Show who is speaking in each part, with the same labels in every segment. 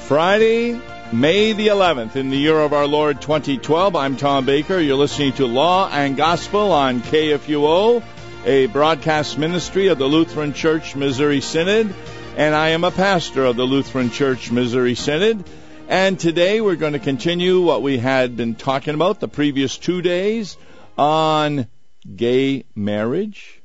Speaker 1: Friday, May the 11th, in the year of our Lord 2012. I'm Tom Baker. You're listening to Law and Gospel on KFUO, a broadcast ministry of the Lutheran Church Missouri Synod, and I am a pastor of the Lutheran Church Missouri Synod. And today we're going to continue what we had been talking about the previous 2 days on gay marriage.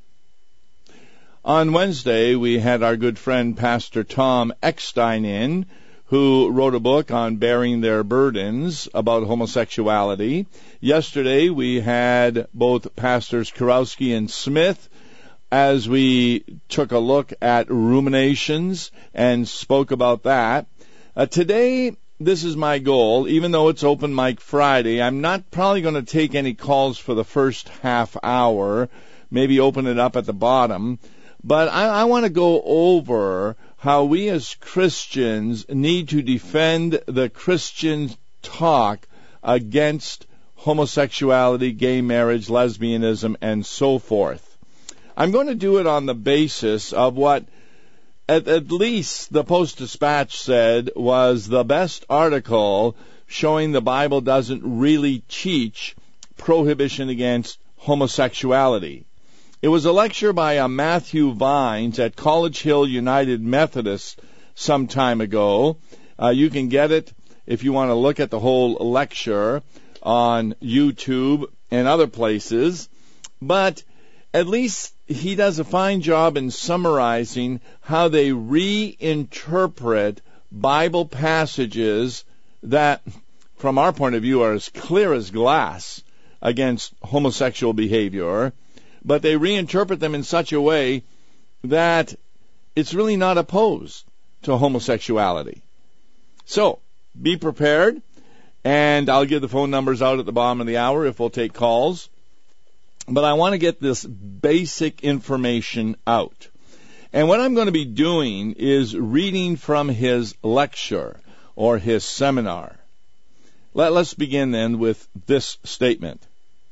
Speaker 1: On Wednesday, we had our good friend Pastor Tom Eckstein in, who wrote a book on bearing their burdens about homosexuality. Yesterday, we had both Pastors Kurowski and Smith as we took a look at ruminations and spoke about that. Today, this is my goal. Even though it's Open Mic Friday, I'm not probably going to take any calls for the first half hour, maybe open it up at the bottom. But I want to go over how we as Christians need to defend the Christian talk against homosexuality, gay marriage, lesbianism, and so forth. I'm going to do it on the basis of what at least the Post-Dispatch said was the best article showing the Bible doesn't really teach prohibition against homosexuality. It was a lecture by Matthew Vines at College Hill United Methodist some time ago. You can get it if you want to look at the whole lecture on YouTube and other places. But at least he does a fine job in summarizing how they reinterpret Bible passages that, from our point of view, are as clear as glass against homosexual behavior. But they reinterpret them in such a way that it's really not opposed to homosexuality. So, be prepared, and I'll give the phone numbers out at the bottom of the hour if we'll take calls. But I want to get this basic information out. And what I'm going to be doing is reading from his lecture or his seminar. Let's begin then with this statement.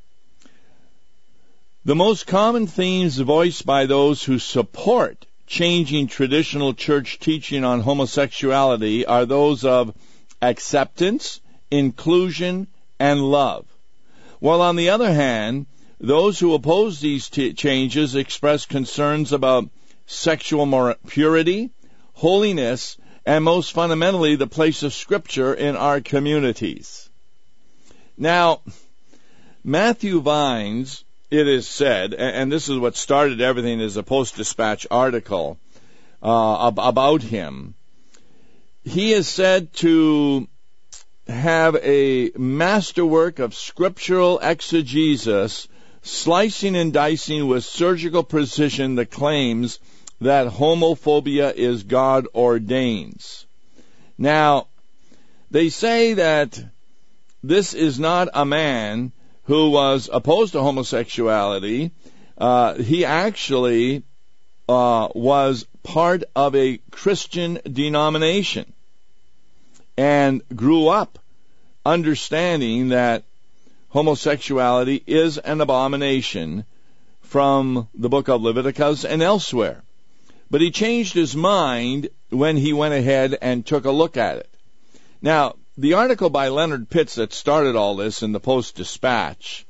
Speaker 1: The most common themes voiced by those who support changing traditional church teaching on homosexuality are those of acceptance, inclusion, and love. While on the other hand, those who oppose these changes express concerns about sexual purity, holiness, and most fundamentally, the place of Scripture in our communities. Now, Matthew Vines, it is said, and this is what started everything, is a Post-Dispatch article about him. He is said to have a masterwork of scriptural exegesis, slicing and dicing with surgical precision the claims that homophobia is God ordains. Now, they say that this is not a man who was opposed to homosexuality. He actually was part of a Christian denomination and grew up understanding that homosexuality is an abomination from the book of Leviticus and elsewhere. But he changed his mind when he went ahead and took a look at it. Now, the article by Leonard Pitts that started all this in the Post-Dispatch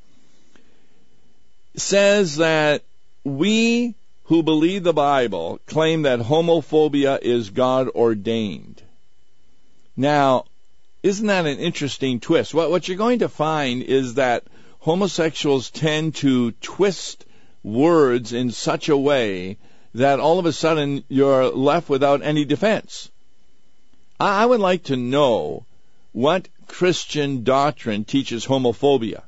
Speaker 1: says that we who believe the Bible claim that homophobia is God ordained. Now, isn't that an interesting twist? What you're going to find is that homosexuals tend to twist words in such a way that all of a sudden you're left without any defense. I would like to know what Christian doctrine teaches homophobia.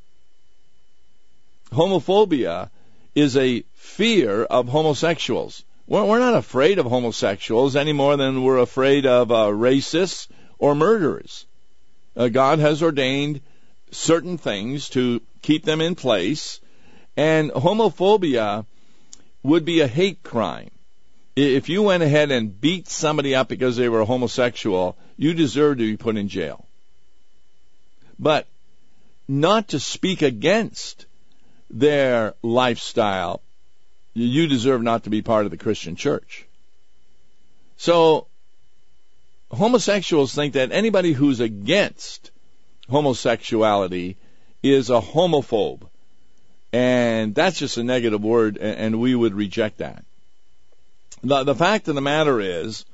Speaker 1: Homophobia is a fear of homosexuals. We're not afraid of homosexuals any more than we're afraid of racists or murderers. God has ordained certain things to keep them in place, and homophobia would be a hate crime. If you went ahead and beat somebody up because they were a homosexual, you deserve to be put in jail. But not to speak against their lifestyle, you deserve not to be part of the Christian church. So homosexuals think that anybody who's against homosexuality is a homophobe. And that's just a negative word, and we would reject that. The fact of the matter is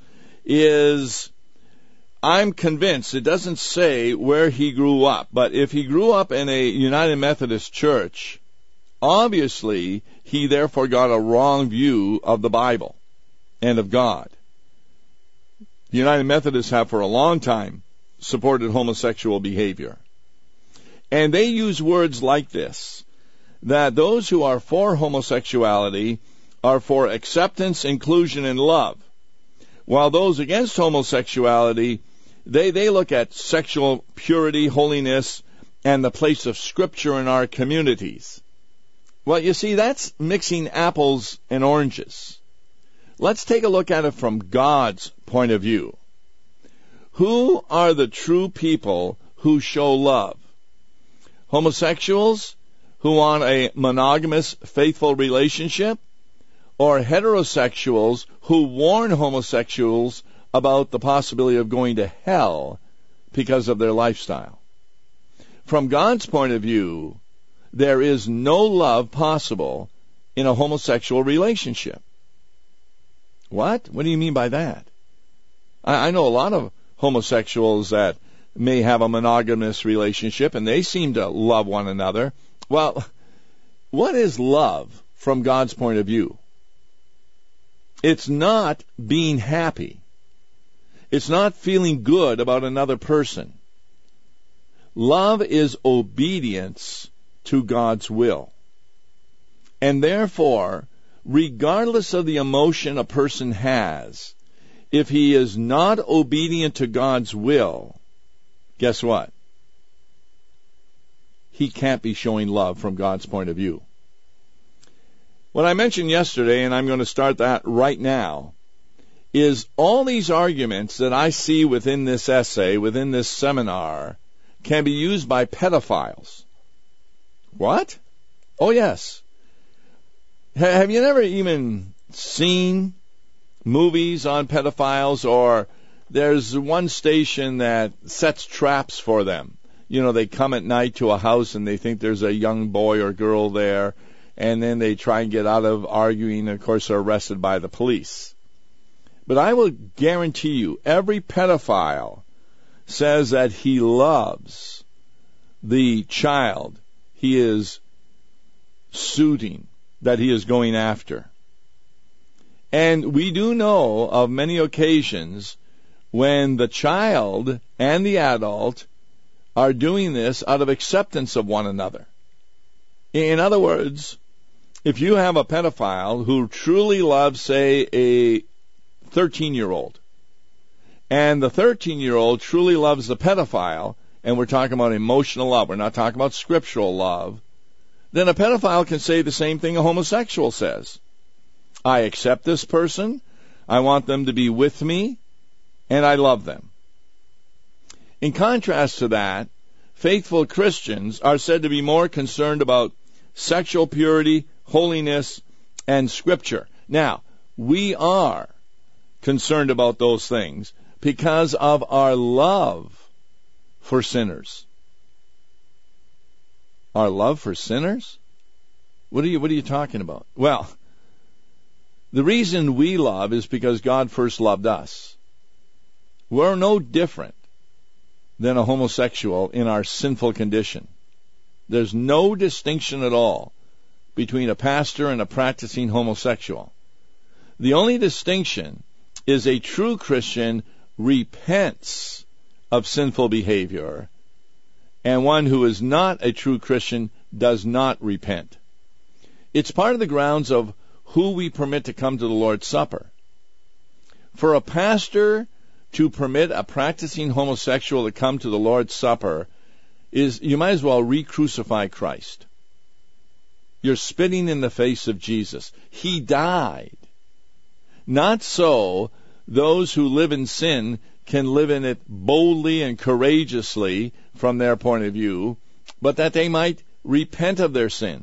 Speaker 1: I'm convinced, it doesn't say where he grew up, but if he grew up in a United Methodist church, obviously he therefore got a wrong view of the Bible and of God. The United Methodists have for a long time supported homosexual behavior. And they use words like this, that those who are for homosexuality are for acceptance, inclusion, and love, while those against homosexuality, they look at sexual purity, holiness, and the place of Scripture in our communities. Well, you see, that's mixing apples and oranges. Let's take a look at it from God's point of view. Who are the true people who show love? Homosexuals who want a monogamous, faithful relationship? Or heterosexuals who warn homosexuals about the possibility of going to hell because of their lifestyle? From God's point of view, there is no love possible in a homosexual relationship. What? What do you mean by that? I know a lot of homosexuals that may have a monogamous relationship, and they seem to love one another. Well, what is love from God's point of view? It's not being happy. It's not feeling good about another person. Love is obedience to God's will. And therefore, regardless of the emotion a person has, if he is not obedient to God's will, guess what? He can't be showing love from God's point of view. What I mentioned yesterday, and I'm going to start that right now, is all these arguments that I see within this essay, within this seminar, can be used by pedophiles. What? Oh, yes. Have you never even seen movies on pedophiles? Or there's one station that sets traps for them. You know, they come at night to a house and they think there's a young boy or girl there, and then they try and get out of arguing, and of course are arrested by the police. But I will guarantee you, every pedophile says that he loves the child he is suiting, that he is going after. And we do know of many occasions when the child and the adult are doing this out of acceptance of one another. In other words, if you have a pedophile who truly loves, say, a 13-year-old, and the 13-year-old truly loves the pedophile, and we're talking about emotional love, we're not talking about scriptural love, then a pedophile can say the same thing a homosexual says. I accept this person, I want them to be with me, and I love them. In contrast to that, faithful Christians are said to be more concerned about sexual purity, holiness, and Scripture. Now, we are concerned about those things because of our love for sinners. Our love for sinners? What are you talking about? Well, the reason we love is because God first loved us. We're no different than a homosexual in our sinful condition. There's no distinction at all between a pastor and a practicing homosexual. The only distinction is a true Christian repents of sinful behavior, and one who is not a true Christian does not repent. It's part of the grounds of who we permit to come to the Lord's Supper. For a pastor to permit a practicing homosexual to come to the Lord's Supper is, you might as well re-crucify Christ. You're spitting in the face of Jesus. He died. Not so those who live in sin can live in it boldly and courageously from their point of view, but that they might repent of their sin.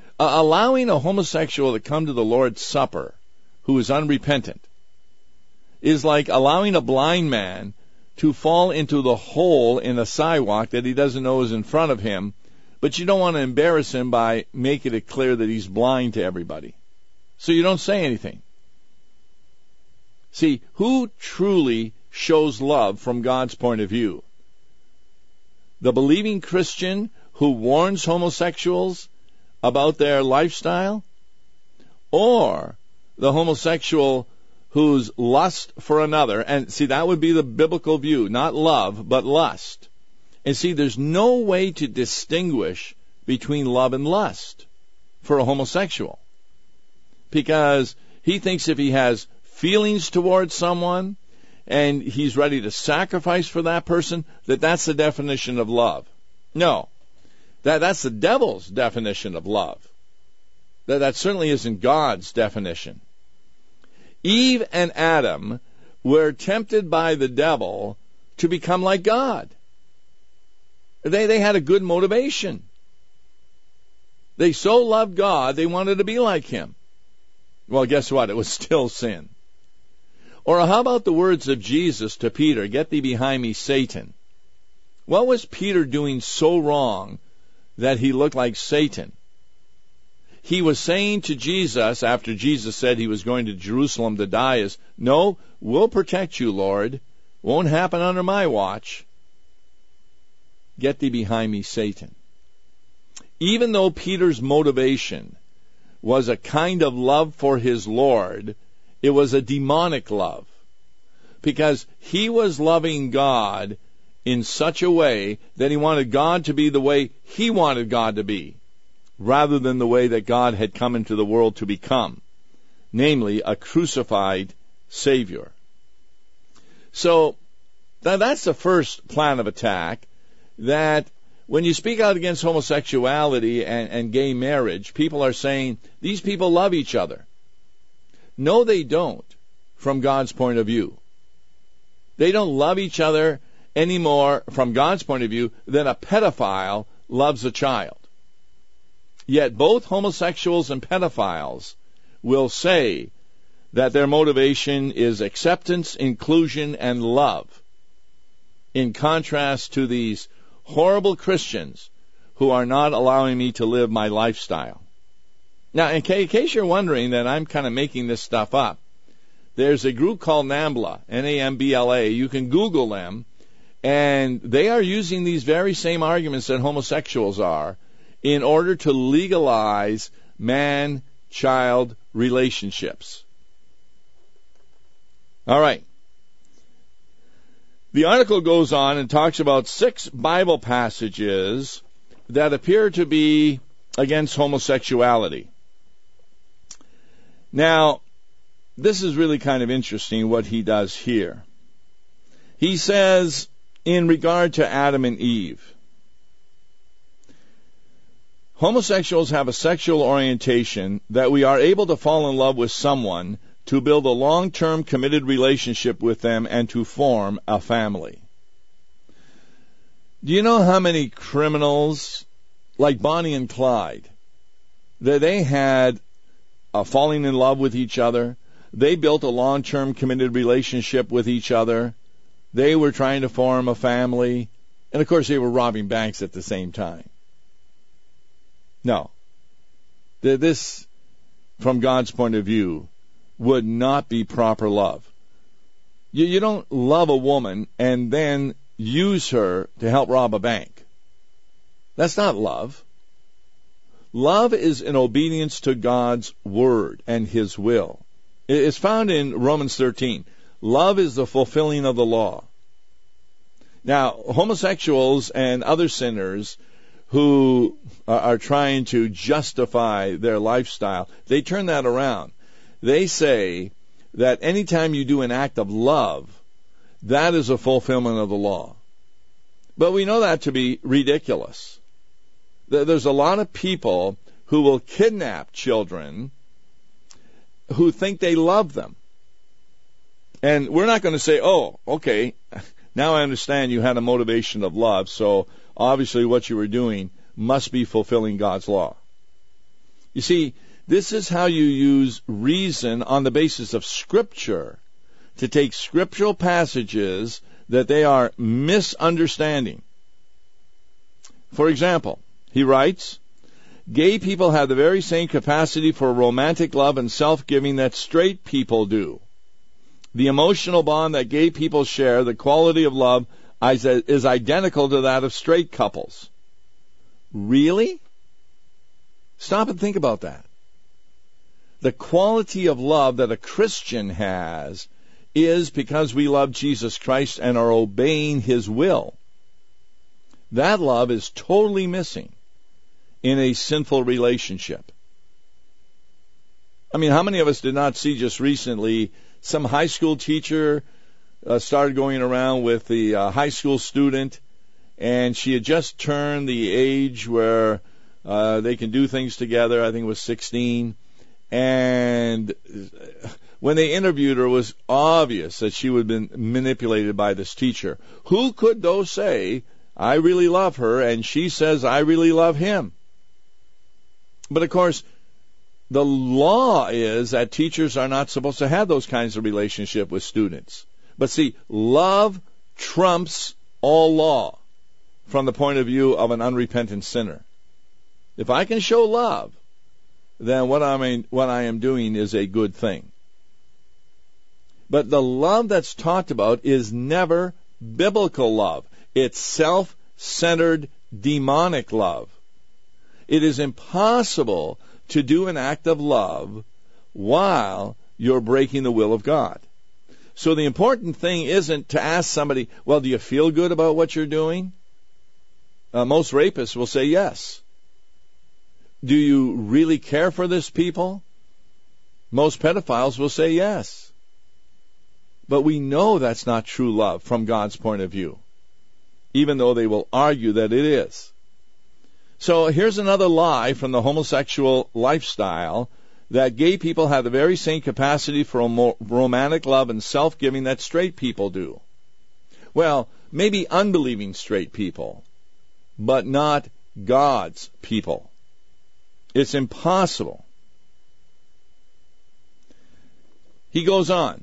Speaker 1: Allowing a homosexual to come to the Lord's Supper who is unrepentant is like allowing a blind man to fall into the hole in a sidewalk that he doesn't know is in front of him, but you don't want to embarrass him by making it clear that he's blind to everybody. So you don't say anything. See, who truly shows love from God's point of view? The believing Christian who warns homosexuals about their lifestyle? Or the homosexual whose lust for another, and see, that would be the biblical view, not love, but lust. And see, there's no way to distinguish between love and lust for a homosexual, because he thinks if he has feelings towards someone and he's ready to sacrifice for that person, that's the definition of love. No, that's the devil's definition of love. That certainly isn't God's definition. Eve and Adam were tempted by the devil to become like God. They had a good motivation. They so loved God, they wanted to be like him. Well, guess what? It was still sin. Or how about the words of Jesus to Peter, "Get thee behind me, Satan"? What was Peter doing so wrong that he looked like Satan? He was saying to Jesus, after Jesus said he was going to Jerusalem to die, is, "No, we'll protect you, Lord. Won't happen under my watch. Get thee behind me, Satan." Even though Peter's motivation was a kind of love for his Lord, it was a demonic love, because he was loving God in such a way that he wanted God to be the way he wanted God to be, rather than the way that God had come into the world to become, namely a crucified Savior. So that's the first plan of attack, that when you speak out against homosexuality and gay marriage, people are saying, these people love each other. No, they don't, from God's point of view. They don't love each other any more, from God's point of view, than a pedophile loves a child. Yet both homosexuals and pedophiles will say that their motivation is acceptance, inclusion, and love, in contrast to these horrible Christians who are not allowing me to live my lifestyle. Now, in case you're wondering that I'm kind of making this stuff up, there's a group called NAMBLA, N-A-M-B-L-A. You can Google them, and they are using these very same arguments that homosexuals are in order to legalize man-child relationships. All right. The article goes on and talks about 6 Bible passages that appear to be against homosexuality. Now, this is really kind of interesting what he does here. He says, in regard to Adam and Eve, homosexuals have a sexual orientation that we are able to fall in love with someone, to build a long-term committed relationship with them, and to form a family. Do you know how many criminals, like Bonnie and Clyde, that they had falling in love with each other? They built a long-term committed relationship with each other. They were trying to form a family. And, of course, they were robbing banks at the same time. No. This, from God's point of view, would not be proper love. You don't love a woman and then use her to help rob a bank. That's not love. Love is in obedience to God's word and his will. It's found in Romans 13. Love is the fulfilling of the law. Now, homosexuals and other sinners who are trying to justify their lifestyle, they turn that around. They say that anytime you do an act of love, that is a fulfillment of the law. But we know that to be ridiculous. There's a lot of people who will kidnap children who think they love them. And we're not going to say, oh, okay, now I understand you had a motivation of love, so obviously what you were doing must be fulfilling God's law. You see, this is how you use reason on the basis of Scripture to take scriptural passages that they are misunderstanding. For example, he writes, gay people have the very same capacity for romantic love and self-giving that straight people do. The emotional bond that gay people share, the quality of love, is identical to that of straight couples. Really? Stop and think about that. The quality of love that a Christian has is because we love Jesus Christ and are obeying His will. That love is totally missing in a sinful relationship. I mean, how many of us did not see just recently some high school teacher started going around with the high school student, and she had just turned the age where they can do things together. I think it was 16. And when they interviewed her, it was obvious that she would have been manipulated by this teacher. Who could, though, say, I really love her, and she says, I really love him? But, of course, the law is that teachers are not supposed to have those kinds of relationship with students. But see, love trumps all law from the point of view of an unrepentant sinner. If I can show love, then what I am doing is a good thing. But the love that's talked about is never biblical love. It's self-centered, demonic love. It is impossible to do an act of love while you're breaking the will of God. So the important thing isn't to ask somebody, well, do you feel good about what you're doing? Most rapists will say yes. Do you really care for this people? Most pedophiles will say yes. But we know that's not true love from God's point of view, even though they will argue that it is. So here's another lie from the homosexual lifestyle, that gay people have the very same capacity for romantic love and self-giving that straight people do. Well, maybe unbelieving straight people, but not God's people. It's impossible. He goes on.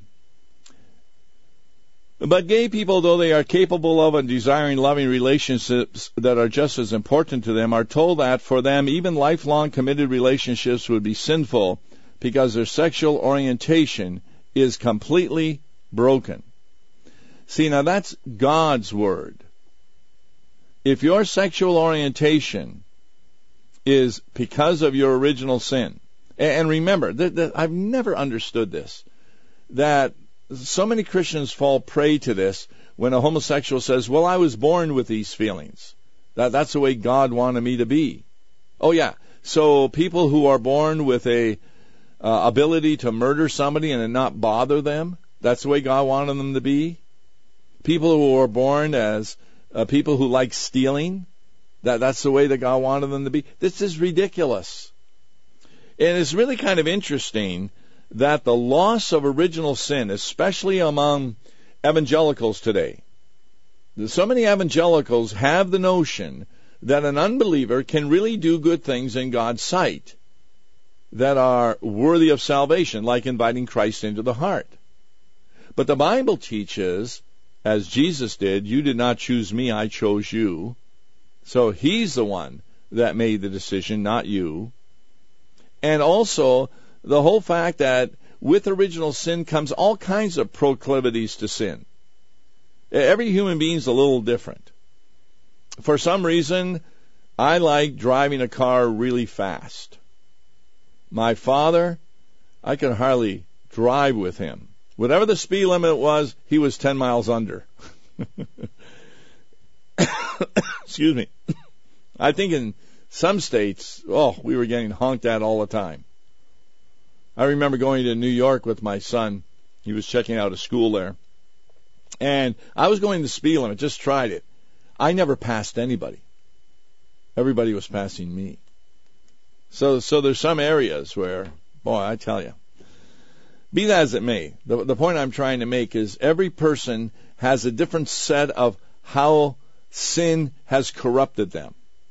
Speaker 1: But gay people, though they are capable of and desiring loving relationships that are just as important to them, are told that for them even lifelong committed relationships would be sinful because their sexual orientation is completely broken. See, now that's God's word. If your sexual orientation is because of your original sin, and remember, I've never understood this, that so many Christians fall prey to this when a homosexual says, well, I was born with these feelings. That's the way God wanted me to be. Oh, yeah. So people who are born with a ability to murder somebody and not bother them, that's the way God wanted them to be. People who are born as people who like stealing, that's the way that God wanted them to be. This is ridiculous. And it's really kind of interesting that the loss of original sin, especially among evangelicals today, so many evangelicals have the notion that an unbeliever can really do good things in God's sight that are worthy of salvation, like inviting Christ into the heart. But the Bible teaches, as Jesus did, you did not choose me, I chose you. So He's the one that made the decision, not you. And also, the whole fact that with original sin comes all kinds of proclivities to sin. Every human being is a little different. For some reason, I like driving a car really fast. My father, I could hardly drive with him. Whatever the speed limit was, he was 10 miles under. Excuse me. I think in some states, we were getting honked at all the time. I remember going to New York with my son. He was checking out a school there. And I was going the speed limit, just tried it. I never passed anybody. Everybody was passing me. So there's some areas where, boy, I tell you. Be that as it may, the point I'm trying to make is every person has a different set of how sin has corrupted them.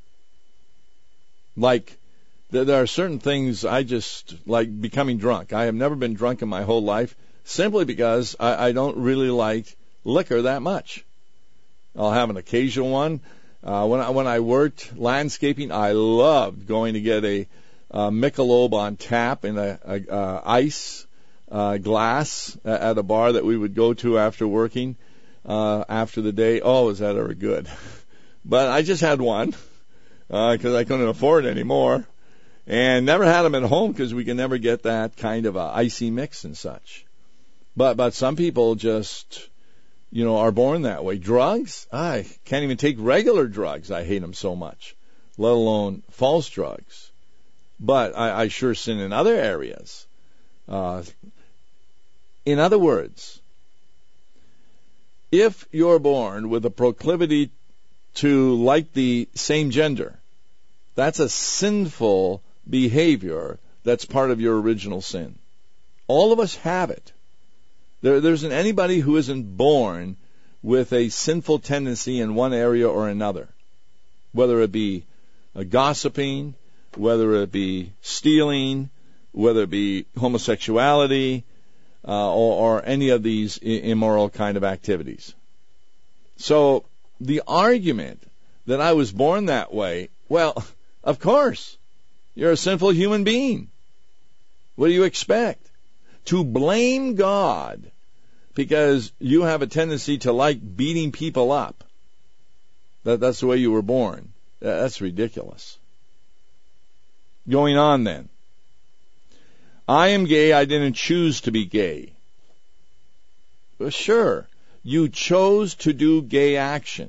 Speaker 1: Like, there are certain things I just, like becoming drunk. I have never been drunk in my whole life. simply because I don't really like liquor that much. I'll have an occasional one. When I worked landscaping, I loved going to get a Michelob on tap in a ice glass at a bar that we would go to after working after the day. Oh, was that ever good? But I just had one because I couldn't afford any more, and never had them at home because we can never get that kind of a icy mix and such. But some people just, are born that way. Drugs? I can't even take regular drugs. I hate them so much, let alone false drugs. But I sure sin in other areas. In other words, if you're born with a proclivity to like the same gender, that's a sinful behavior that's part of your original sin. All of us have it. There isn't anybody who isn't born with a sinful tendency in one area or another, whether it be gossiping, whether it be stealing, whether it be homosexuality, or any of these immoral kind of activities. So the argument that I was born that way, well, of course, you're a sinful human being. What do you expect? To blame God because you have a tendency to like beating people up, that's the way you were born, that's ridiculous. Going on then. I am gay, I didn't choose to be gay. Well, sure, you chose to do gay action.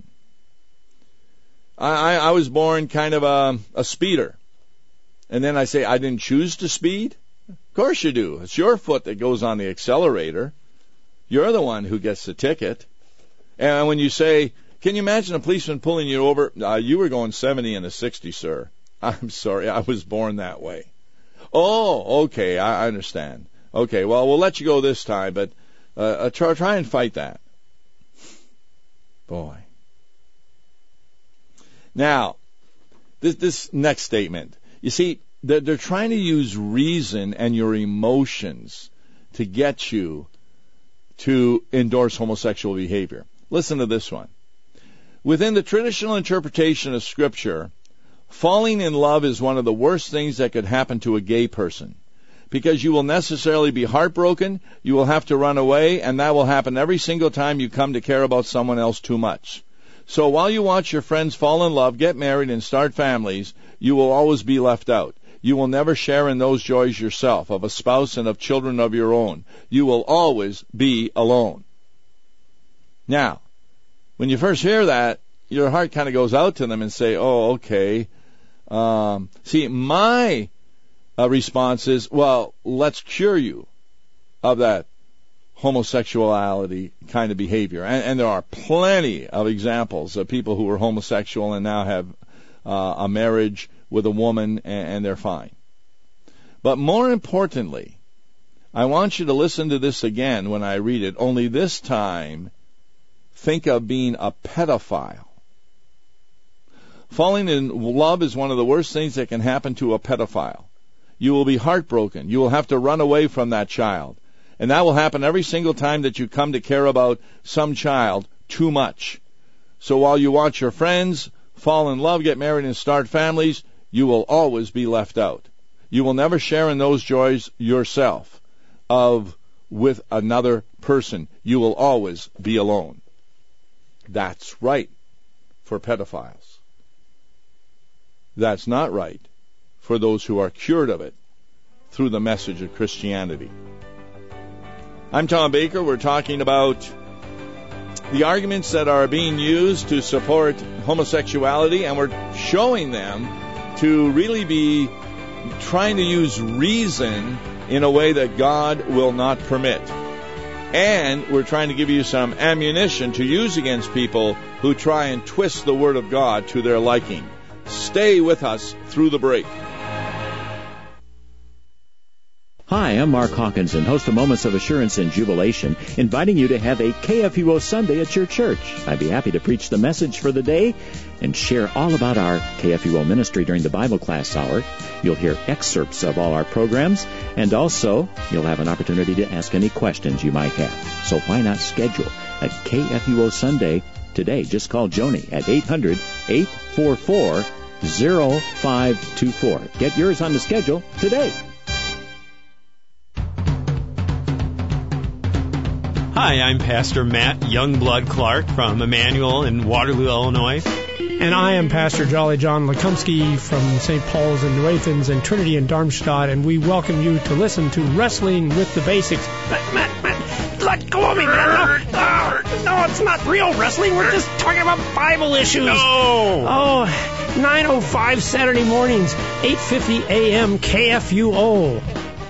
Speaker 1: I was born kind of a speeder. And then I say, I didn't choose to speed? Of course you do. It's your foot that goes on the accelerator. You're the one who gets the ticket. And when you say, can you imagine a policeman pulling you over? You were going 70 in a 60, sir. I'm sorry, I was born that way. Oh, okay, I understand. Okay, well, we'll let you go this time, but try and fight that. Boy. Now, this next statement. You see, they're trying to use reason and your emotions to get you to endorse homosexual behavior. Listen to this one. Within the traditional interpretation of Scripture, falling in love is one of the worst things that could happen to a gay person, because you will necessarily be heartbroken, you will have to run away, and that will happen every single time you come to care about someone else too much. So while you watch your friends fall in love, get married, and start families, you will always be left out. You will never share in those joys yourself, of a spouse and of children of your own. You will always be alone. Now, when you first hear that, your heart kind of goes out to them and say, oh, okay. See, my response is, well, let's cure you of that homosexuality kind of behavior. And there are plenty of examples of people who were homosexual and now have a marriage with a woman and they're fine. But more importantly, I want you to listen to this again when I read it, only this time think of being a pedophile. Falling in love is one of the worst things that can happen to a pedophile. You will be heartbroken. You will have to run away from that child. And that will happen every single time that you come to care about some child too much. So while you watch your friends fall in love, get married, and start families, you will always be left out. You will never share in those joys yourself with another person. You will always be alone. That's right for pedophiles. That's not right for those who are cured of it through the message of Christianity. I'm Tom Baker. We're talking about the arguments that are being used to support homosexuality, and we're showing them to really be trying to use reason in a way that God will not permit. And we're trying to give you some ammunition to use against people who try and twist the Word of God to their liking. Stay with us through the break.
Speaker 2: Hi, Hi, I'm Mark Hawkinson, host of Moments of Assurance and Jubilation, inviting you to have a KFUO Sunday at your church. I'd be happy to preach the message for the day and share all about our KFUO ministry during the Bible class hour. You'll hear excerpts of all our programs, and also you'll have an opportunity to ask any questions you might have. So why not schedule a KFUO Sunday today? Just call Joni at 800-844-0524. Get yours on the schedule today.
Speaker 3: Hi, I'm Pastor Matt Youngblood Clark from Emmanuel in Waterloo, Illinois.
Speaker 4: And I am Pastor Jolly John Lekumsky from St. Paul's in New Athens and Trinity in Darmstadt, and we welcome you to listen to Wrestling with the Basics. Matt, let go of me, man. No, it's not real wrestling. We're just talking about Bible issues.
Speaker 3: No.
Speaker 4: 9:05 Saturday mornings, 8:50 a.m. KFUO.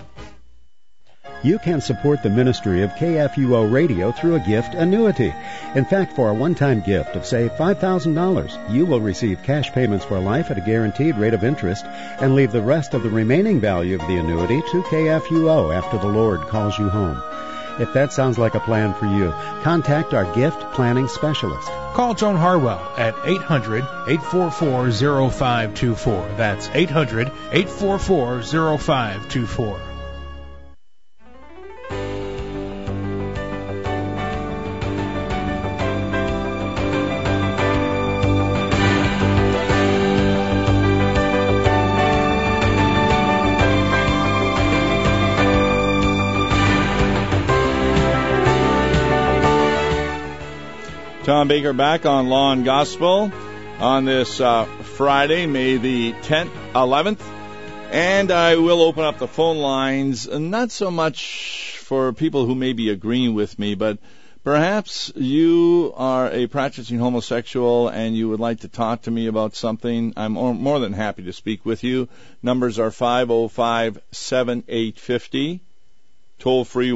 Speaker 5: You can support the ministry of KFUO Radio through a gift annuity. In fact, for a one-time gift of, say, $5,000, you will receive cash payments for life at a guaranteed rate of interest and leave the rest of the remaining value of the annuity to KFUO after the Lord calls you home. If that sounds like a plan for you, contact our gift planning specialist.
Speaker 6: Call Joan Harwell at 800-844-0524. That's 800-844-0524.
Speaker 1: Tom Baker back on Law and Gospel on this Friday, May the 11th. And I will open up the phone lines, not so much for people who may be agreeing with me, but perhaps you are a practicing homosexual and you would like to talk to me about something. I'm more than happy to speak with you. Numbers are 505-7850, toll-free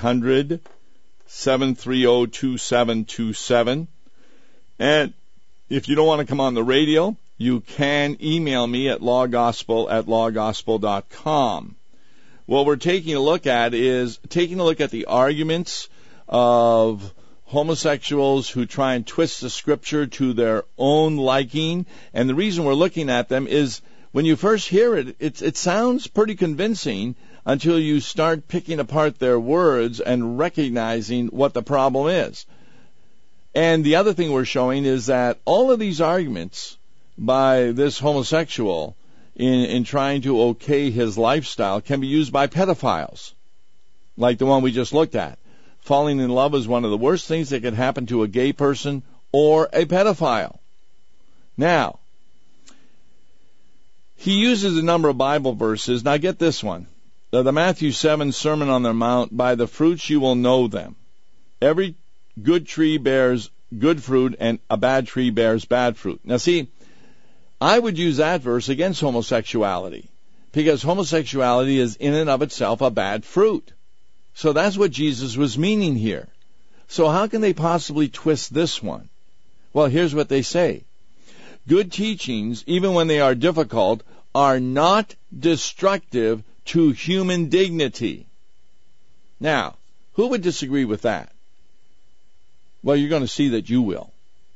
Speaker 1: 1-800-730-2727. And if you don't want to come on the radio, you can email me at lawgospel@lawgospel.com. What we're taking a look at is taking a look at the arguments of homosexuals who try and twist the Scripture to their own liking. And the reason we're looking at them is when you first hear it, it sounds pretty convincing until you start picking apart their words and recognizing what the problem is. And the other thing we're showing is that all of these arguments by this homosexual in trying to okay his lifestyle can be used by pedophiles, like the one we just looked at. Falling in love is one of the worst things that could happen to a gay person or a pedophile. Now, he uses a number of Bible verses. Now get this one. The Matthew 7 Sermon on the Mount, by the fruits you will know them. Every good tree bears good fruit, and a bad tree bears bad fruit. Now see, I would use that verse against homosexuality, because homosexuality is in and of itself a bad fruit. So that's what Jesus was meaning here. So how can they possibly twist this one? Well, here's what they say. Good teachings, even when they are difficult, are not destructive to human dignity. Now, who would disagree with that? Well, you're going to see that you will.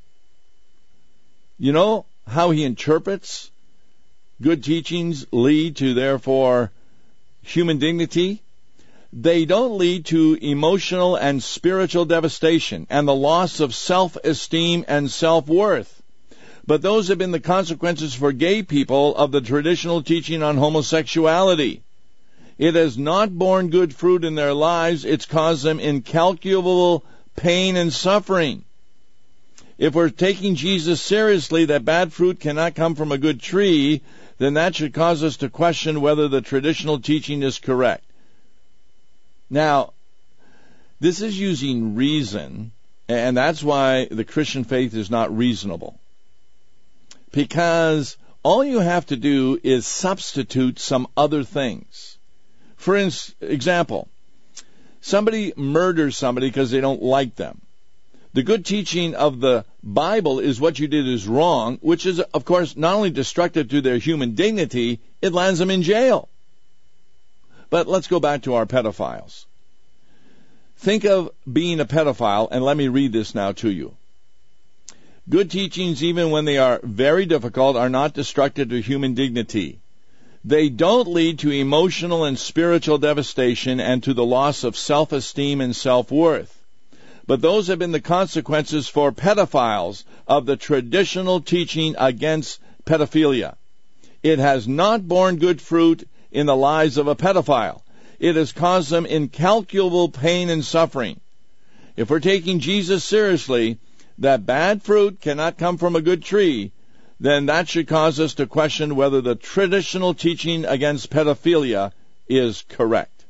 Speaker 1: You know how he interprets good teachings lead to, therefore, human dignity? They don't lead to emotional and spiritual devastation and the loss of self-esteem and self-worth. But those have been the consequences for gay people of the traditional teaching on homosexuality. It has not borne good fruit in their lives. It's caused them incalculable pain and suffering. If we're taking Jesus seriously, that bad fruit cannot come from a good tree, then that should cause us to question whether the traditional teaching is correct. Now, this is using reason, and that's why the Christian faith is not reasonable. Because all you have to do is substitute some other things. For example, somebody murders somebody because they don't like them. The good teaching of the Bible is what you did is wrong, which is, of course, not only destructive to their human dignity, it lands them in jail. But let's go back to our pedophiles. Think of being a pedophile, and let me read this now to you. Good teachings, even when they are very difficult, are not destructive to human dignity. They don't lead to emotional and spiritual devastation and to the loss of self-esteem and self-worth. But those have been the consequences for pedophiles of the traditional teaching against pedophilia. It has not borne good fruit in the lives of a pedophile. It has caused them incalculable pain and suffering. If we're taking Jesus seriously, that bad fruit cannot come from a good tree, then that should cause us to question whether the traditional teaching against pedophilia is correct.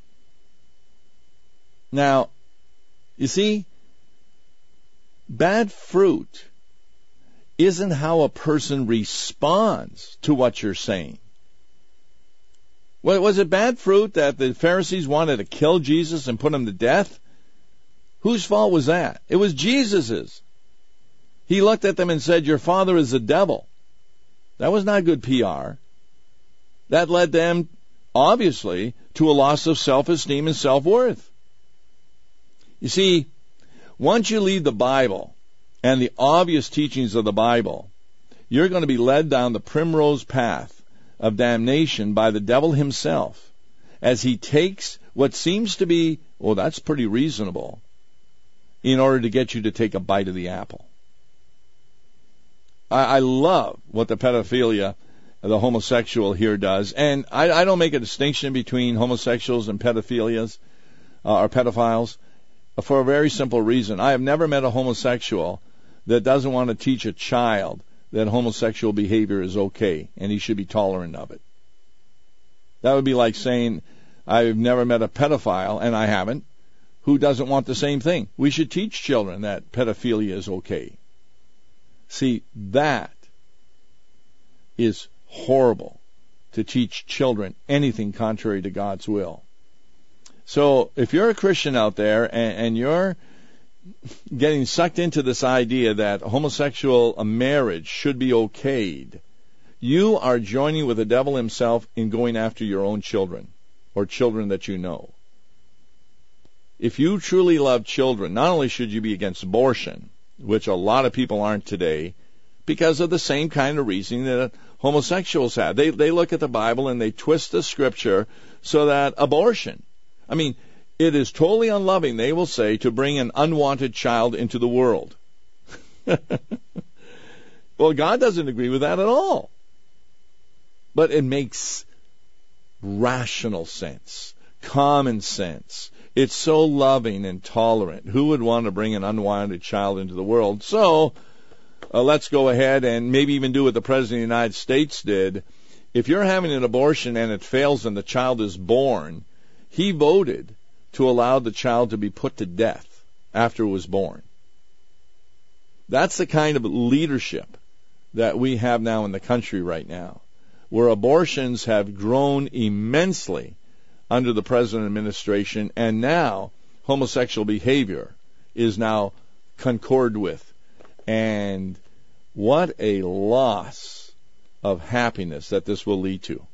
Speaker 1: Now, you see, bad fruit isn't how a person responds to what you're saying. Was it bad fruit that the Pharisees wanted to kill Jesus and put him to death? Whose fault was that? It was Jesus's. He looked at them and said, "Your father is the devil." That was not good PR. That led them, obviously, to a loss of self-esteem and self-worth. You see, once you leave the Bible and the obvious teachings of the Bible, you're going to be led down the primrose path of damnation by the devil himself, as he takes what seems to be, well, that's pretty reasonable, in order to get you to take a bite of the apple. I love what the pedophilia, the homosexual here does, and I don't make a distinction between homosexuals and pedophilias, or pedophiles, for a very simple reason. I have never met a homosexual that doesn't want to teach a child that homosexual behavior is okay and he should be tolerant of it. That would be like saying, I've never met a pedophile, and I haven't, who doesn't want the same thing. We should teach children that pedophilia is okay. See, that is horrible, to teach children anything contrary to God's will. So if you're a Christian out there and you're getting sucked into this idea that homosexual marriage should be okayed, you are joining with the devil himself in going after your own children, or children that you know. If you truly love children, not only should you be against abortion, which a lot of people aren't today, because of the same kind of reasoning that homosexuals have. They look at the Bible and they twist the Scripture so that abortion, it is totally unloving, they will say, to bring an unwanted child into the world. Well, God doesn't agree with that at all. But it makes rational sense, common sense. It's so loving and tolerant. Who would want to bring an unwanted child into the world? So, let's go ahead and maybe even do what the President of the United States did. If you're having an abortion and it fails and the child is born, he voted to allow the child to be put to death after it was born. That's the kind of leadership that we have now in the country right now, where abortions have grown immensely under the present administration, and now homosexual behavior is now concurred with. And what a loss of happiness that this will lead to.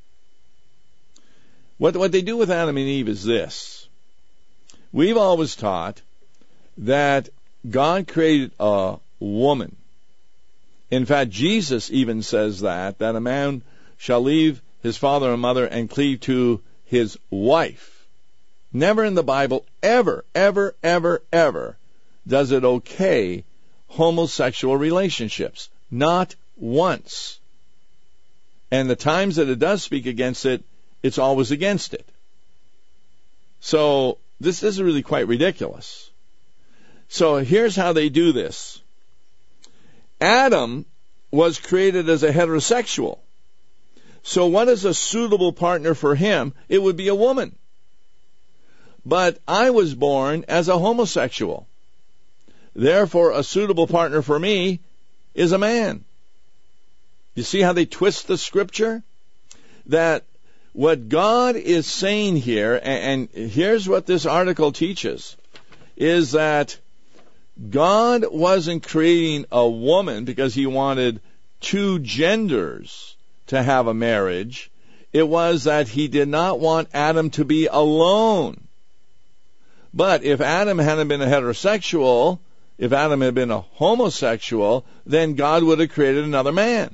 Speaker 1: What they do with Adam and Eve is this. We've always taught that God created a woman. In fact, Jesus even says that a man shall leave his father and mother and cleave to his wife. Never in the Bible, ever, ever, ever, ever does it okay homosexual relationships. Not once. And the times that it does speak against it, it's always against it. So this is really quite ridiculous. So here's how they do this. Adam was created as a heterosexual. So what is a suitable partner for him? It would be a woman. But I was born as a homosexual. Therefore, a suitable partner for me is a man. You see how they twist the Scripture? That what God is saying here, and here's what this article teaches, is that God wasn't creating a woman because he wanted two genders to have a marriage. It was that he did not want Adam to be alone. But if Adam hadn't been a heterosexual, if Adam had been a homosexual, then God would have created another man.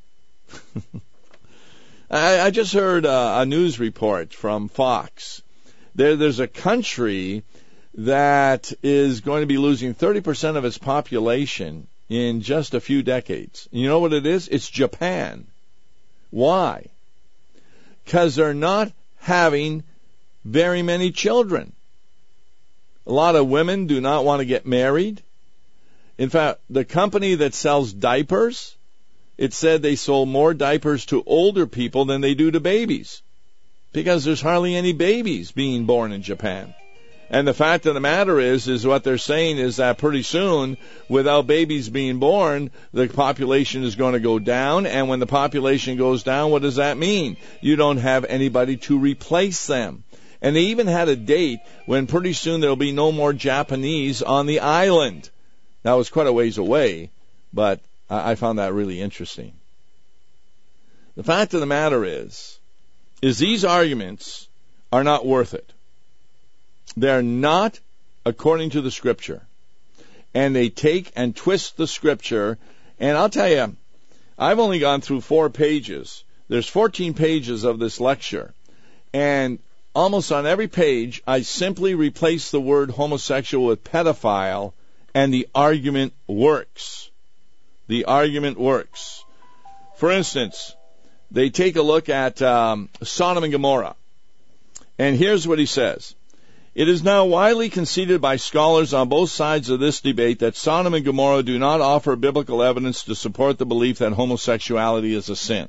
Speaker 1: I just heard a news report from Fox. There's a country that is going to be losing 30% of its population in just a few decades. You know what it is? It's Japan. Why? Because they're not having very many children. A lot of women do not want to get married. In fact, the company that sells diapers, it said they sold more diapers to older people than they do to babies, because there's hardly any babies being born in Japan. And the fact of the matter is what they're saying is that pretty soon, without babies being born, the population is going to go down. And when the population goes down, what does that mean? You don't have anybody to replace them. And they even had a date when pretty soon there'll be no more Japanese on the island. That was quite a ways away, but I found that really interesting. The fact of the matter is these arguments are not worth it. They're not according to the Scripture. And they take and twist the Scripture. And I'll tell you, I've only gone through 4 pages. There's 14 pages of this lecture. And almost on every page, I simply replace the word homosexual with pedophile, and the argument works. The argument works. For instance, they take a look at Sodom and Gomorrah. And here's what he says. It is now widely conceded by scholars on both sides of this debate that Sodom and Gomorrah do not offer biblical evidence to support the belief that homosexuality is a sin.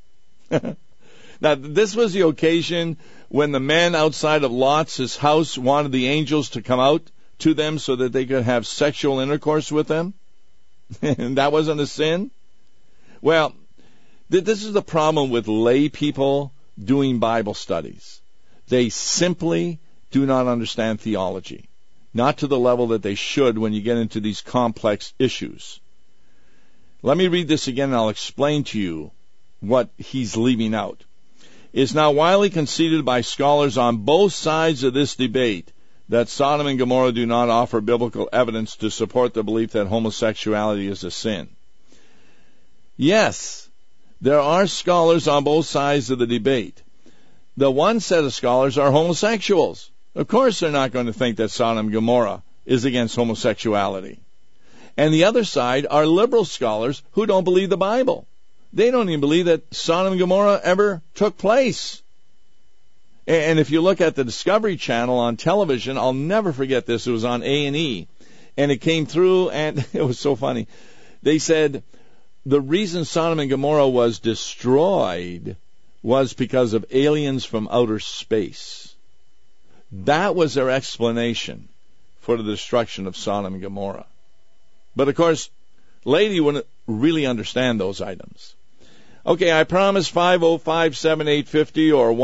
Speaker 1: Now, this was the occasion when the men outside of Lot's house wanted the angels to come out to them so that they could have sexual intercourse with them. And that wasn't a sin? Well, this is the problem with lay people doing Bible studies. They simply do not understand theology, not to the level that they should when you get into these complex issues. Let me read this again and I'll explain to you what he's leaving out. It's now widely conceded by scholars on both sides of this debate that Sodom and Gomorrah do not offer biblical evidence to support the belief that homosexuality is a sin. Yes, there are scholars on both sides of the debate. The one set of scholars are homosexuals. Of course they're not going to think that Sodom and Gomorrah is against homosexuality. And the other side are liberal scholars who don't believe the Bible. They don't even believe that Sodom and Gomorrah ever took place. And if you look at the Discovery Channel on television, I'll never forget this. It was on A&E. And it came through, and it was so funny. They said the reason Sodom and Gomorrah was destroyed was because of aliens from outer space. That was their explanation for the destruction of Sodom and Gomorrah. But, of course, lady wouldn't really understand those items. Okay, I promise 505-7850 or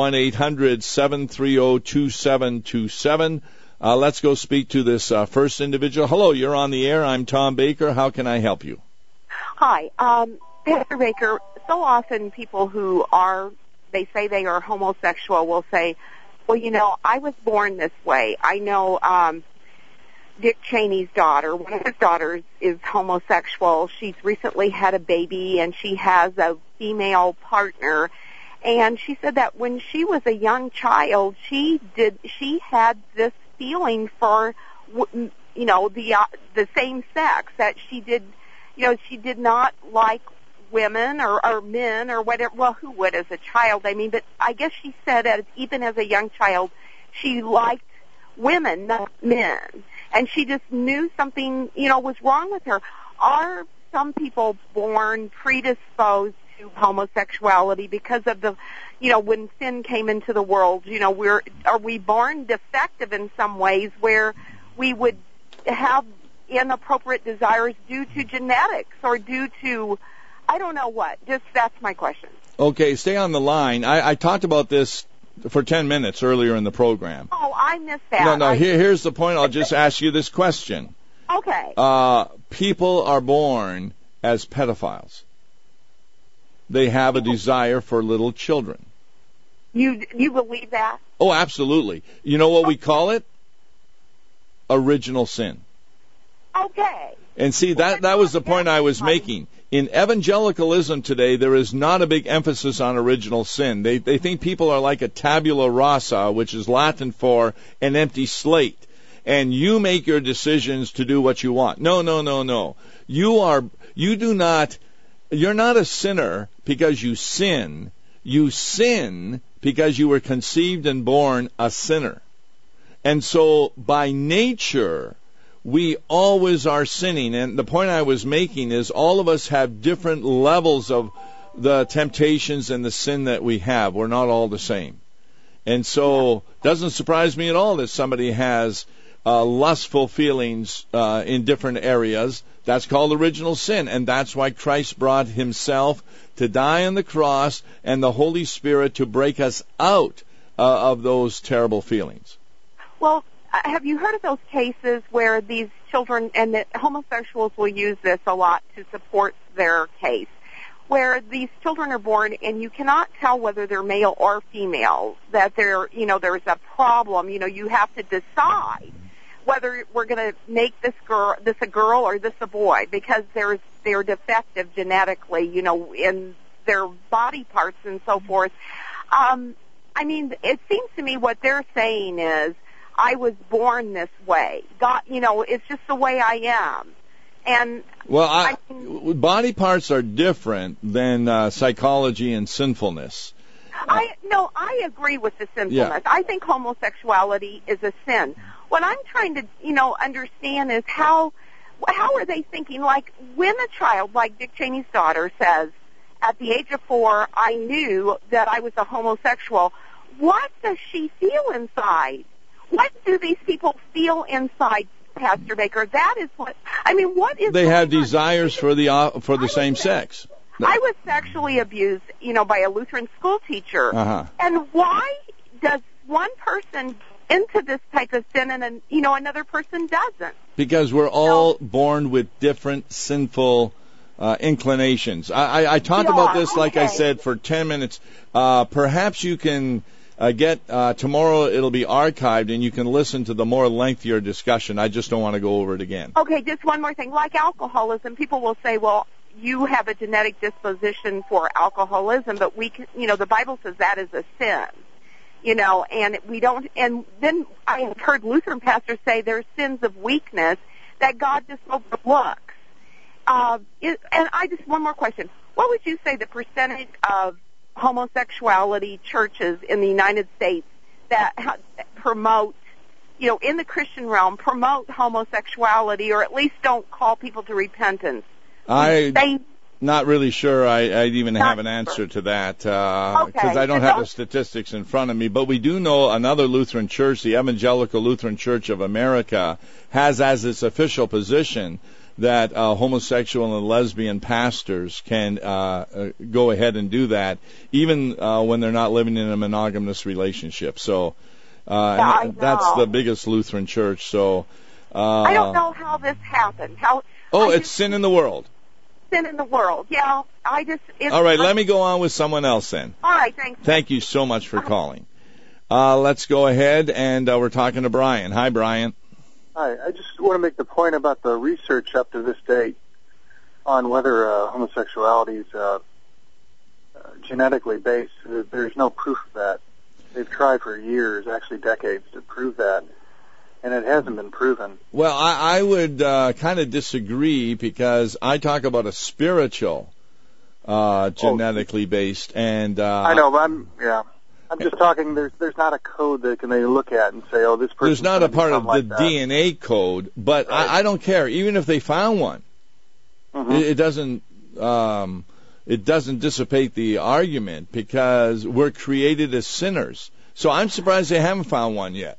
Speaker 1: 1-800-730-2727. Let's go speak to this first individual. Hello, you're on the air. I'm Tom Baker. How can I help you?
Speaker 7: Hi, Pastor Baker. So often people who they say they are homosexual will say, well, you know, I was born this way. I know Dick Cheney's daughter, one of his daughters, is homosexual. She's recently had a baby, and she has a female partner. And she said that when she was a young child, she had this feeling for, you know, the same sex, that she did not like women or men or whatever. Well, who would as a child? I mean, but I guess she said that even as a young child, she liked women, not men. And she just knew something, you know, was wrong with her. Are some people born predisposed to homosexuality because of the, you know, when sin came into the world, you know, are we born defective in some ways where we would have inappropriate desires due to genetics or due to, I don't know what. Just that's my question.
Speaker 1: Okay, stay on the line. I talked about this for 10 minutes earlier in the program.
Speaker 7: Oh, I missed that.
Speaker 1: No, here's the point. I'll just ask you this question.
Speaker 7: Okay.
Speaker 1: People are born as pedophiles. They have a desire for little children.
Speaker 7: You believe that?
Speaker 1: Oh, absolutely. You know what we call it? Original sin.
Speaker 7: Okay.
Speaker 1: And see, that was the point I was making. In evangelicalism today, there is not a big emphasis on original sin. They think people are like a tabula rasa, which is Latin for an empty slate. And you make your decisions to do what you want. No. You're not a sinner because you sin. You sin because you were conceived and born a sinner. And so by nature, we always are sinning. And the point I was making is all of us have different levels of the temptations and the sin that we have. We're not all the same. And so it doesn't surprise me at all that somebody has lustful feelings in different areas. That's called original sin. And that's why Christ brought himself to die on the cross and the Holy Spirit to break us out of those terrible feelings.
Speaker 7: Well, have you heard of those cases where these children, and the homosexuals will use this a lot to support their case, where these children are born and you cannot tell whether they're male or female, that there's a problem. You have to decide whether we're going to make this a girl or this a boy, because they're defective genetically, in their body parts and so forth. It seems to me what they're saying is, I was born this way. God, it's just the way I am. And
Speaker 1: body parts are different than psychology and sinfulness.
Speaker 7: I agree with the sinfulness.
Speaker 1: Yeah.
Speaker 7: I think homosexuality is a sin. What I'm trying to, understand is how are they thinking? Like when a child, like Dick Cheney's daughter, says, at the age of 4, I knew that I was a homosexual. What does she feel inside? What do these people feel inside, Pastor Baker? That is what is. They
Speaker 1: have desires for the same sex.
Speaker 7: I was sexually abused, by a Lutheran school teacher.
Speaker 1: Uh-huh.
Speaker 7: And why does one person into this type of sin and another person doesn't?
Speaker 1: Because we're all born with different sinful inclinations. I talk about this, like I said, for 10 minutes. Perhaps you can get tomorrow. It'll be archived, and you can listen to the more lengthier discussion. I just don't want to go over it again.
Speaker 7: Okay, just one more thing. Like alcoholism, people will say, well, you have a genetic disposition for alcoholism, but the Bible says that is a sin. And we don't, and then I have heard Lutheran pastors say there's sins of weakness that God just overlooks. One more question. What would you say the percentage of homosexuality churches in the United States that promote, in the Christian realm, promote homosexuality, or at least don't call people to repentance?
Speaker 1: I'm not really sure I'd even have an answer to that, because I don't have the statistics in front of me. But we do know another Lutheran church, the Evangelical Lutheran Church of America, has as its official position that homosexual and lesbian pastors can go ahead and do that, even when they're not living in a monogamous relationship. So that's the biggest Lutheran church. So
Speaker 7: I don't know how this happened.
Speaker 1: It's sin in the world.
Speaker 7: Sin in the world. Yeah,
Speaker 1: all right, let me go on with someone else then.
Speaker 7: All right, thanks.
Speaker 1: Thank you so much for calling. Let's go ahead, and we're talking to Brian. Hi, Brian.
Speaker 8: Hi, I just want to make the point about the research up to this date on whether homosexuality is genetically based. There's no proof of that. They've tried for years, actually decades, to prove that, and it hasn't been proven.
Speaker 1: Well, I would kind of disagree, because I talk about a spiritual genetically based, and
Speaker 8: I know, but I'm just talking. There's not a code that they look at and say, oh, this person.
Speaker 1: There's not a part of the
Speaker 8: like
Speaker 1: DNA code, but right. I don't care. Even if they found one, it doesn't dissipate the argument, because we're created as sinners. So I'm surprised they haven't found one yet.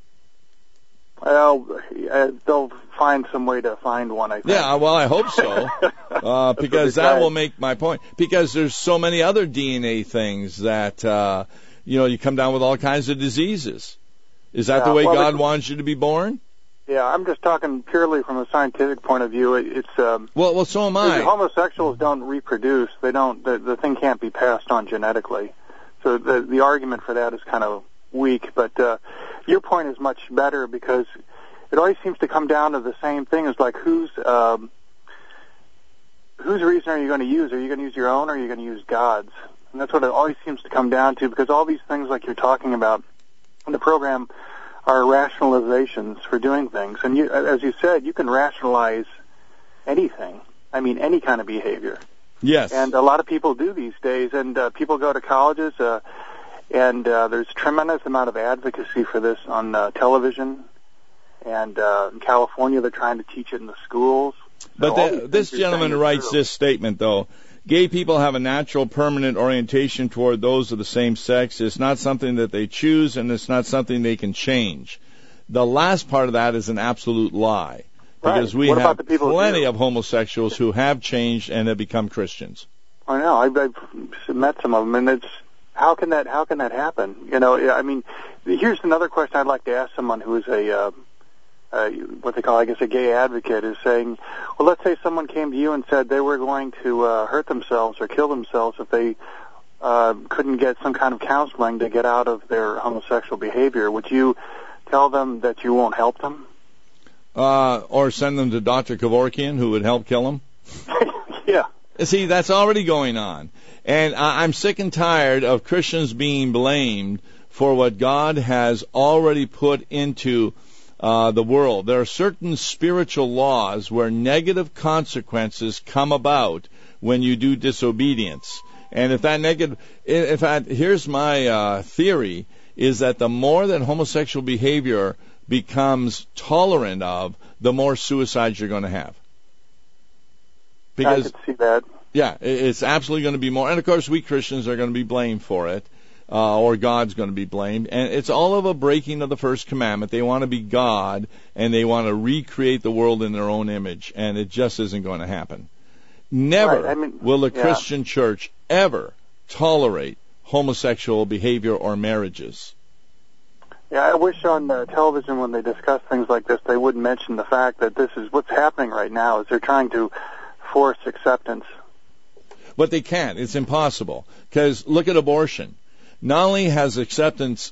Speaker 8: Well, they'll find some way to find one, I think.
Speaker 1: Yeah, well, I hope so, because that will make my point. Because there's so many other DNA things that. You come down with all kinds of diseases. Is that the way God wants you to be born?
Speaker 8: Yeah, I'm just talking purely from a scientific point of view. It's
Speaker 1: well, so am I.
Speaker 8: Homosexuals don't reproduce. They don't. The thing can't be passed on genetically. So the argument for that is kind of weak. But your point is much better, because it always seems to come down to the same thing. It's like, whose reason are you going to use? Are you going to use your own, or are you going to use God's? And that's what it always seems to come down to, because all these things like you're talking about in the program are rationalizations for doing things. And you, as you said, you can rationalize anything. I mean, any kind of behavior.
Speaker 1: Yes.
Speaker 8: And a lot of people do these days, and people go to colleges, and there's a tremendous amount of advocacy for this on television. And in California, they're trying to teach it in the schools.
Speaker 1: But this gentleman writes this statement, though. Gay people have a natural, permanent orientation toward those of the same sex. It's not something that they choose, and it's not something they can change. The last part of that is an absolute lie, because we have plenty of homosexuals who have changed and have become Christians.
Speaker 8: I know. I've met some of them, and it's how can that happen? You know, I mean, here's another question I'd like to ask someone who is what they call, I guess, a gay advocate, is saying, well, let's say someone came to you and said they were going to hurt themselves or kill themselves if they couldn't get some kind of counseling to get out of their homosexual behavior. Would you tell them that you won't help them?
Speaker 1: Or send them to Dr. Kevorkian, who would help kill them?
Speaker 8: Yeah.
Speaker 1: See, that's already going on. And I'm sick and tired of Christians being blamed for what God has already put into the world. There are certain spiritual laws where negative consequences come about when you do disobedience. And if that negative, in fact, here's my theory, is that the more that homosexual behavior becomes tolerant of, the more suicides you're going to have. Because,
Speaker 8: I could see that.
Speaker 1: Yeah, it's absolutely going to be more. And, of course, we Christians are going to be blamed for it. Or God's going to be blamed. And it's all of a breaking of the first commandment. They want to be God, and they want to recreate the world in their own image, and it just isn't going to happen. Never will the Christian church ever tolerate homosexual behavior or marriages.
Speaker 8: Yeah, I wish on television when they discuss things like this, they would mention the fact that this is what's happening right now, is they're trying to force acceptance.
Speaker 1: But they can't. It's impossible. Because look at abortion. Not only has acceptance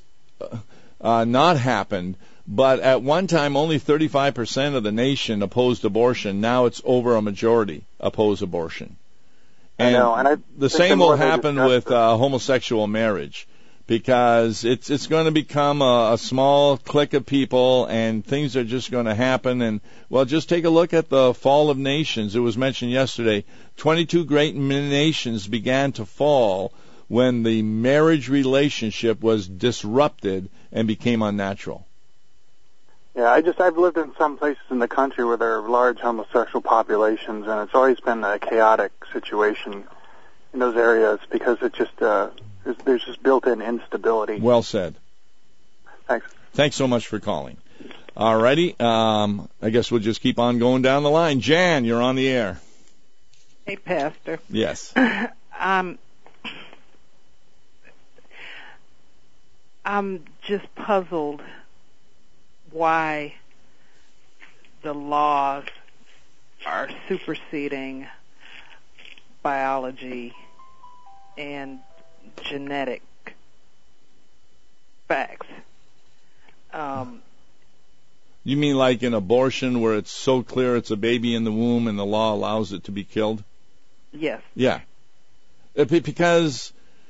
Speaker 1: not happened, but at one time only 35% of the nation opposed abortion. Now it's over a majority oppose abortion. And,
Speaker 8: I know, and
Speaker 1: the same will happen with homosexual marriage, because it's going to become a small clique of people, and things are just going to happen. And, well, just take a look at the fall of nations. It was mentioned yesterday. 22 great nations began to fall when the marriage relationship was disrupted and became unnatural.
Speaker 8: Yeah, I've lived in some places in the country where there are large homosexual populations, and it's always been a chaotic situation in those areas, because it just there's just built-in instability.
Speaker 1: Well said.
Speaker 8: Thanks.
Speaker 1: Thanks so much for calling. All righty. I guess we'll just keep on going down the line. Jan, you're on the air.
Speaker 9: Hey, Pastor.
Speaker 1: Yes.
Speaker 9: I'm just puzzled why the laws are superseding biology and genetic facts.
Speaker 1: You mean like in abortion, where it's so clear it's a baby in the womb and the law allows it to be killed?
Speaker 9: Yes.
Speaker 1: Yeah. Because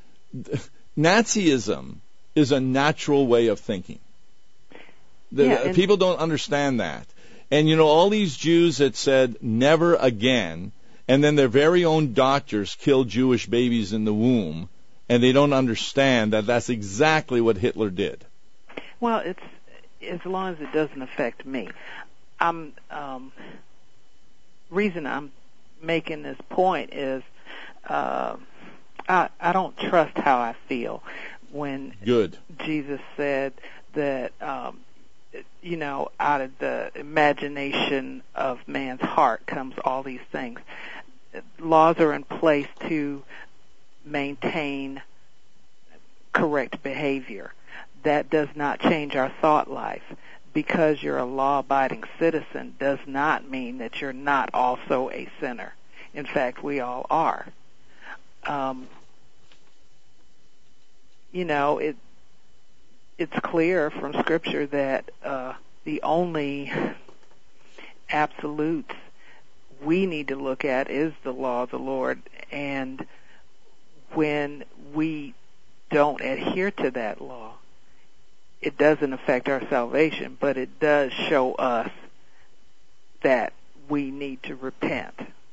Speaker 1: Nazism is a natural way of thinking. People don't understand that. And, you know, all these Jews that said never again, and then their very own doctors killed Jewish babies in the womb, and they don't understand that that's exactly what Hitler did.
Speaker 9: Well, it's as long as it doesn't affect me. Reason I'm making this point is I don't trust how I feel when Jesus said that, out of the imagination of man's heart comes all these things. Laws are in place to maintain correct behavior. That does not change our thought life. Because you're a law-abiding citizen does not mean that you're not also a sinner. In fact, we all are. it's clear from Scripture that the only absolutes we need to look at is the law of the Lord, and when we don't adhere to that law, it doesn't affect our salvation, but it does show us that we need to repent.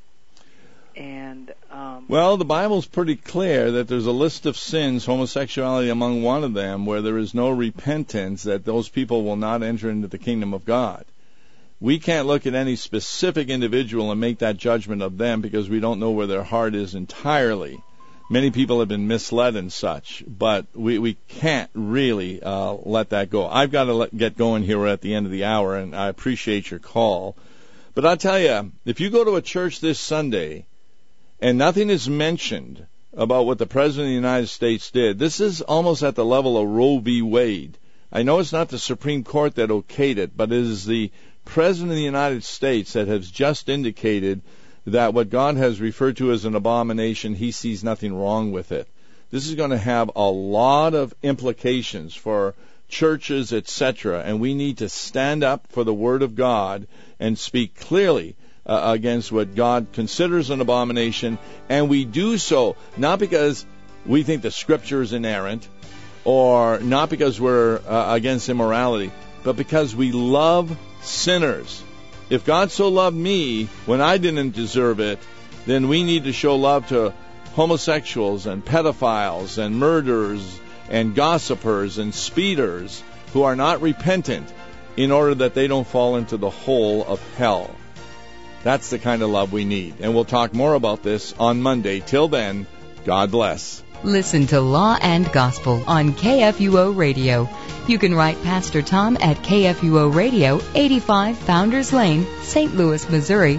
Speaker 9: And
Speaker 1: well, the Bible's pretty clear that there's a list of sins, homosexuality among one of them, where there is no repentance, that those people will not enter into the kingdom of God. We can't look at any specific individual and make that judgment of them because we don't know where their heart is entirely. Many people have been misled and such, but we can't really let that go. I've got to get going here at the end of the hour, and I appreciate your call. But I'll tell you, if you go to a church this Sunday and nothing is mentioned about what the President of the United States did, this is almost at the level of Roe v. Wade. I know it's not the Supreme Court that okayed it, but it is the President of the United States that has just indicated that what God has referred to as an abomination, he sees nothing wrong with it. This is going to have a lot of implications for churches, etc., and we need to stand up for the Word of God and speak clearly against what God considers an abomination, and we do so not because we think the Scripture is inerrant or not because we're against immorality, but because we love sinners. If God so loved me when I didn't deserve it, then we need to show love to homosexuals and pedophiles and murderers and gossipers and speeders who are not repentant in order that they don't fall into the hole of hell. That's the kind of love we need. And we'll talk more about this on Monday. Till then, God bless.
Speaker 10: Listen to Law and Gospel on KFUO Radio. You can write Pastor Tom at KFUO Radio, 85 Founders Lane, St. Louis, Missouri,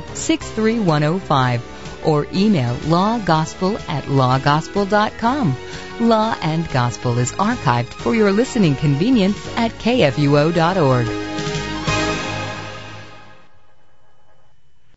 Speaker 10: 63105. Or email lawgospel@lawgospel.com. Law and Gospel is archived for your listening convenience at KFUO.org.